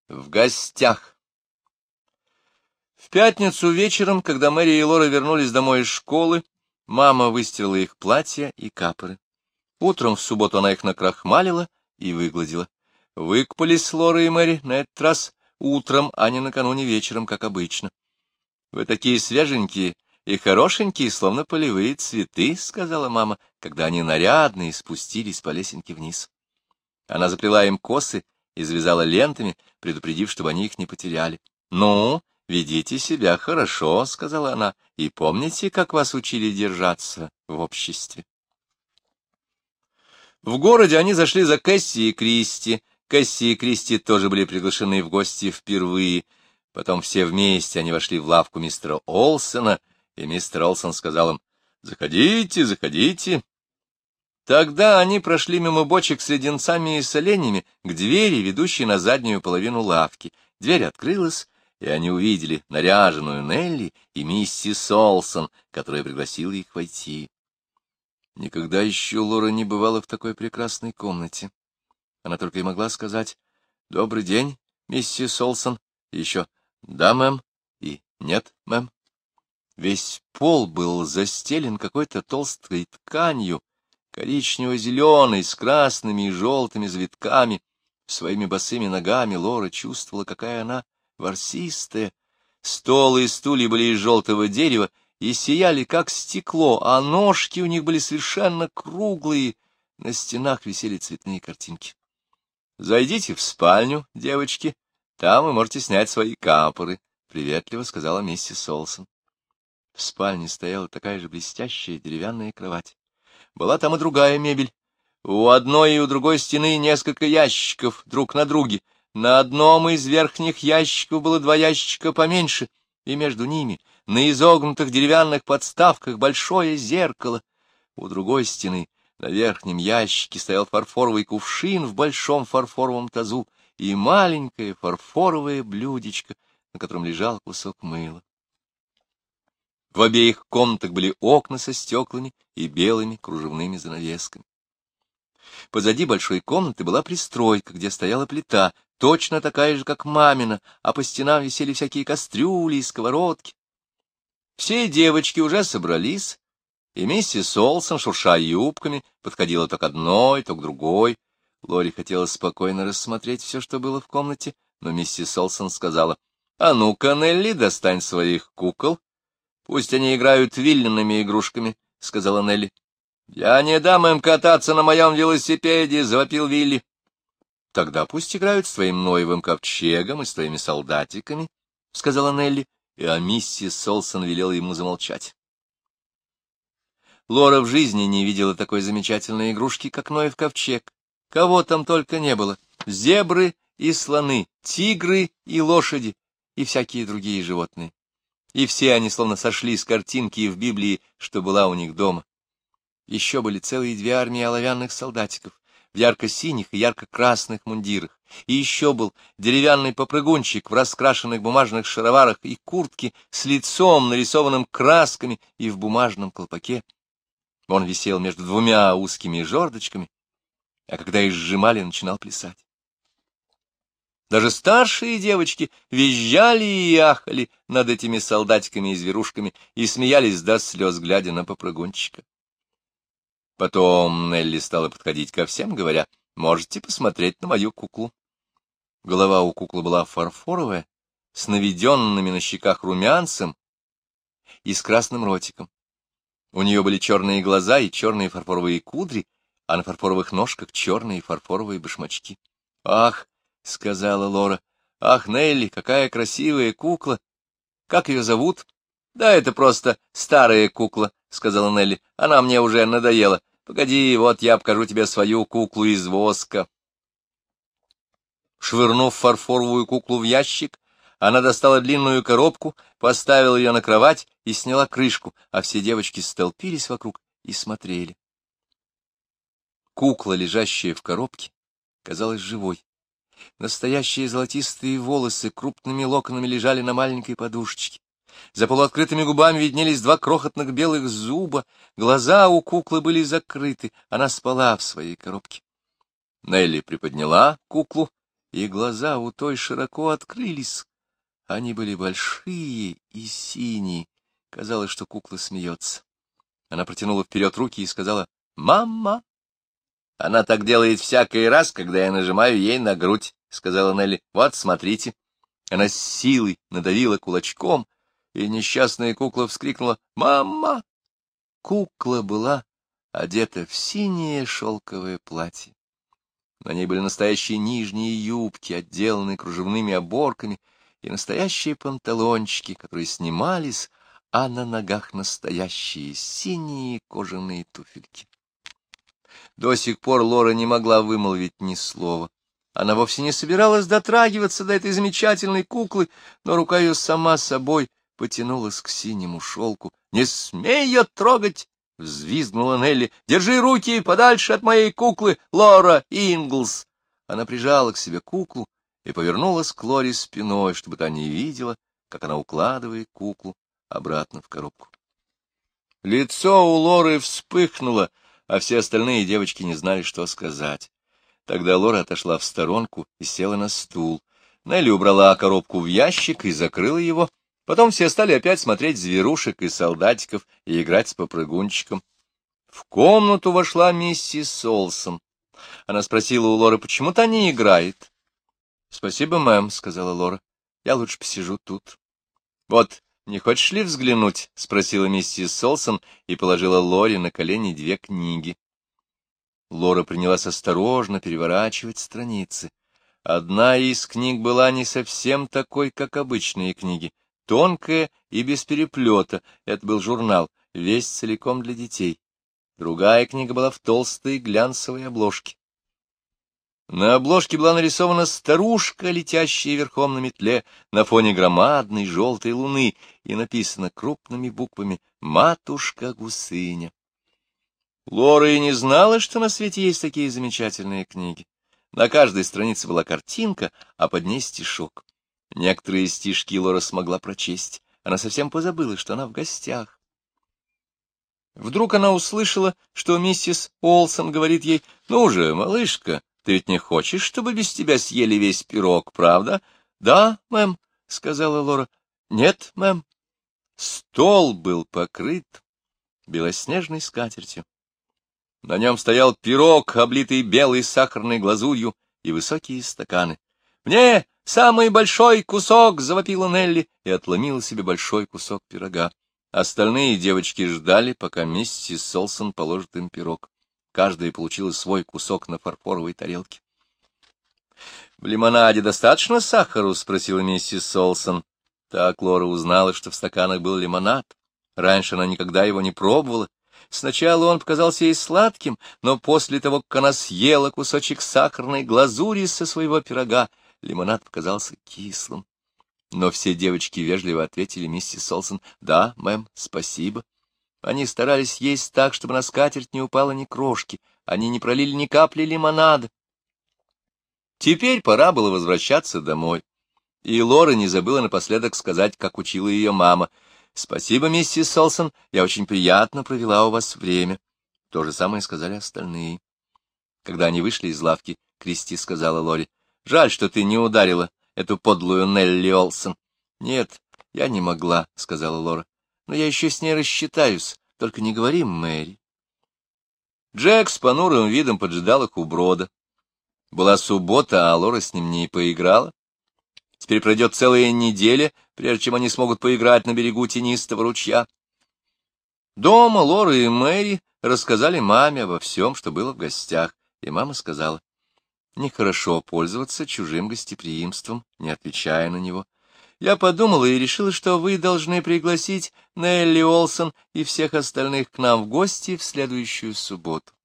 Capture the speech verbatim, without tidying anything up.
В гостях. В пятницу вечером, когда Мэри и Лора вернулись домой из школы, мама выстирала их платья и капоры. Утром в субботу она их накрахмалила и выгладила. Выкупались Лора и Мэри на этот раз утром, а не накануне вечером, как обычно. — Вы такие свеженькие и хорошенькие, словно полевые цветы, — сказала мама, когда они нарядные спустились по лесенке вниз. Она заплела им косы и завязала лентами, предупредив, чтобы они их не потеряли. — Ну, ведите себя хорошо, — сказала она, — и помните, как вас учили держаться в обществе. В городе они зашли за Кэсси и Кристи. Кэсси и Кристи тоже были приглашены в гости впервые. Потом все вместе они вошли в лавку мистера Олсона, и мистер Олсон сказал им: «Заходите, заходите». Тогда они прошли мимо бочек с леденцами и соленьями к двери, ведущей на заднюю половину лавки. Дверь открылась, и они увидели наряженную Нелли и миссис Олсон, которая пригласила их войти. Никогда еще Лора не бывала в такой прекрасной комнате. Она только и могла сказать: «Добрый день, миссис Олсон», и еще «Да, мэм» и «Нет, мэм». Весь пол был застелен какой-то толстой тканью, коричнево-зеленой, с красными и желтыми завитками. Своими босыми ногами Лора чувствовала, какая она ворсистая. Стол и стулья были из желтого дерева и сияли, как стекло, а ножки у них были совершенно круглые. На стенах висели цветные картинки. — Зайдите в спальню, девочки, там вы можете снять свои капоры, — приветливо сказала миссис Олсон. В спальне стояла такая же блестящая деревянная кровать. Была там и другая мебель. У одной и у другой стены несколько ящиков друг на друге. На одном из верхних ящиков было два ящика поменьше, и между ними, на изогнутых деревянных подставках, большое зеркало. У другой стены на верхнем ящике стоял фарфоровый кувшин в большом фарфоровом тазу и маленькое фарфоровое блюдечко, на котором лежал кусок мыла. В обеих комнатах были окна со стеклами и белыми кружевными занавесками. Позади большой комнаты была пристройка, где стояла плита, точно такая же, как мамина, а по стенам висели всякие кастрюли и сковородки. Все девочки уже собрались, и миссис Олсон, шурша юбками, подходила то к одной, то к другой. Лоре хотелось спокойно рассмотреть все, что было в комнате, но миссис Олсон сказала: «А ну-ка, Нелли, достань своих кукол. Пусть они играют виллиными игрушками», — сказала Нелли. «Я не дам им кататься на моем велосипеде», — завопил Вилли. «Тогда пусть играют с твоим ноевым ковчегом и с твоими солдатиками», — сказала Нелли, и а миссис Олсон велела ему замолчать. Лора в жизни не видела такой замечательной игрушки, как ноев ковчег. Кого там только не было: зебры и слоны, тигры и лошади, и всякие другие животные. И все они словно сошли с картинки в Библии, что была у них дома. Еще были целые две армии оловянных солдатиков в ярко-синих и ярко-красных мундирах. И еще был деревянный попрыгунчик в раскрашенных бумажных шароварах и куртке с лицом, нарисованным красками, и в бумажном колпаке. Он висел между двумя узкими жердочками, а когда их сжимали, начинал плясать. Даже старшие девочки визжали и ахали над этими солдатиками и зверушками и смеялись до слез, глядя на попрыгунчика. Потом Нелли стала подходить ко всем, говоря: «Можете посмотреть на мою куклу». Голова у куклы была фарфоровая, с наведенными на щеках румянцем и с красным ротиком. У нее были черные глаза и черные фарфоровые кудри, а на фарфоровых ножках черные фарфоровые башмачки. «Ах!» — сказала Лора. — Ах, Нелли, какая красивая кукла! Как ее зовут? — Да это просто старая кукла, — сказала Нелли. — Она мне уже надоела. Погоди, вот я покажу тебе свою куклу из воска. Швырнув фарфоровую куклу в ящик, она достала длинную коробку, поставила ее на кровать и сняла крышку, а все девочки столпились вокруг и смотрели. Кукла, лежащая в коробке, казалась живой. Настоящие золотистые волосы крупными локонами лежали на маленькой подушечке. За полуоткрытыми губами виднелись два крохотных белых зуба, глаза у куклы были закрыты, она спала в своей коробке. Нелли приподняла куклу и глаза у той широко открылись. Они были большие и синие. Казалось, что кукла смеется. Она протянула вперед руки и сказала: «Мама!» «Она так делает всякий раз, когда я нажимаю ей на грудь», — сказала Нелли. «Вот, смотрите». Она с силой надавила кулачком, и несчастная кукла вскрикнула: «Мама!» Кукла была одета в синее шелковое платье. На ней были настоящие нижние юбки, отделанные кружевными оборками, и настоящие панталончики, которые снимались, а на ногах настоящие синие кожаные туфельки. До сих пор Лора не могла вымолвить ни слова. Она вовсе не собиралась дотрагиваться до этой замечательной куклы, но рука ее сама собой потянулась к синему шелку. — Не смей ее трогать! — взвизгнула Нелли. — Держи руки подальше от моей куклы, Лора Инглс! Она прижала к себе куклу и повернулась к Лоре спиной, чтобы та не видела, как она укладывает куклу обратно в коробку. Лицо у Лоры вспыхнуло, а все остальные девочки не знали, что сказать. Тогда Лора отошла в сторонку и села на стул. Нелли убрала коробку в ящик и закрыла его. Потом все стали опять смотреть зверушек и солдатиков и играть с попрыгунчиком. В комнату вошла миссис Олсон. Она спросила у Лоры, почему та не играет. — Спасибо, мэм, — сказала Лора. — Я лучше посижу тут. — Вот, не хочешь ли взглянуть? — спросила миссис Олсон и положила Лоре на колени две книги. Лора принялась осторожно переворачивать страницы. Одна из книг была не совсем такой, как обычные книги, тонкая и без переплета. Это был журнал, весь целиком для детей. Другая книга была в толстой глянцевой обложке. На обложке была нарисована старушка, летящая верхом на метле на фоне громадной желтой луны, и написано крупными буквами «Матушка-гусыня». Лора и не знала, что на свете есть такие замечательные книги. На каждой странице была картинка, а под ней стишок. Некоторые стишки Лора смогла прочесть. Она совсем позабыла, что она в гостях. Вдруг она услышала, что миссис Олсон говорит ей: «Ну же, малышка, ты ведь не хочешь, чтобы без тебя съели весь пирог, правда?» «Да, мэм», — сказала Лора. «Нет, мэм». Стол был покрыт белоснежной скатертью. На нем стоял пирог, облитый белой сахарной глазурью, и высокие стаканы. «Мне самый большой кусок!» — завопила Нелли и отломила себе большой кусок пирога. Остальные девочки ждали, пока миссис Солсон положит им пирог. Каждая получила свой кусок на фарфоровой тарелке. — В лимонаде достаточно сахару? — спросила миссис Солсон. Так Лора узнала, что в стаканах был лимонад. Раньше она никогда его не пробовала. Сначала он показался ей сладким, но после того, как она съела кусочек сахарной глазури со своего пирога, лимонад показался кислым. Но все девочки вежливо ответили миссис Олсон: «Да, мэм, спасибо». Они старались есть так, чтобы на скатерть не упало ни крошки, они не пролили ни капли лимонада. Теперь пора было возвращаться домой, и Лора не забыла напоследок сказать, как учила ее мама: «Спасибо, миссис Олсон, я очень приятно провела у вас время». То же самое сказали остальные. Когда они вышли из лавки, Кристи сказала Лоре: «Жаль, что ты не ударила эту подлую Нелли Олсон». «Нет, я не могла», — сказала Лора. «Но я еще с ней рассчитаюсь, только не говори Мэри». Джек с понурым видом поджидал их у брода. Была суббота, а Лора с ним не поиграла. Теперь пройдет целая неделя, прежде чем они смогут поиграть на берегу тенистого ручья. Дома Лора и Мэри рассказали маме обо всем, что было в гостях, и мама сказала: «Нехорошо пользоваться чужим гостеприимством, не отвечая на него. Я подумала и решила, что вы должны пригласить Нелли Олсон и всех остальных к нам в гости в следующую субботу».